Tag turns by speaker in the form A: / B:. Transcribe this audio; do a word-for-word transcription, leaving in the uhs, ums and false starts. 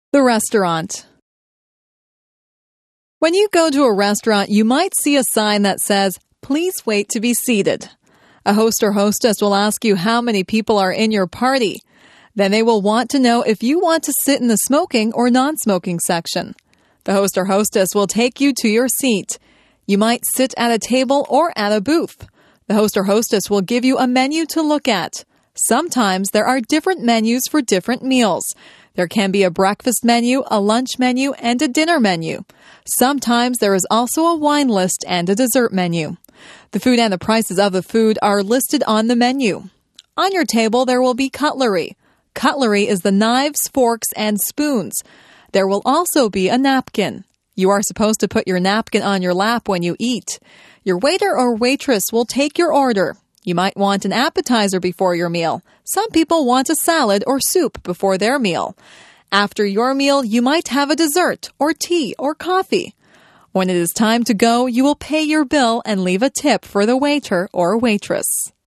A: The restaurant. When you go to a restaurant, you might see a sign that says, "Please wait to be seated." A host or hostess will ask you how many people are in your party. Then they will want to know if you want to sit in the smoking or non-smoking section. The host or hostess will take you to your seat. You might sit at a table or at a booth. The host or hostess will give you a menu to look at. Sometimes there are different menus for different meals. There can be a breakfast menu, a lunch menu, and a dinner menu. Sometimes there is also a wine list and a dessert menu. The food and the prices of the food are listed on the menu. On your table, there will be cutlery. Cutlery is the knives, forks, and spoons. There will also be a napkin. You are supposed to put your napkin on your lap when you eat. Your waiter or waitress will take your order. You might want an appetizer before your meal. Some people want a salad or soup before their meal. After your meal, you might have a dessert or tea or coffee. When it is time to go, you will pay your bill and leave a tip for the waiter or waitress.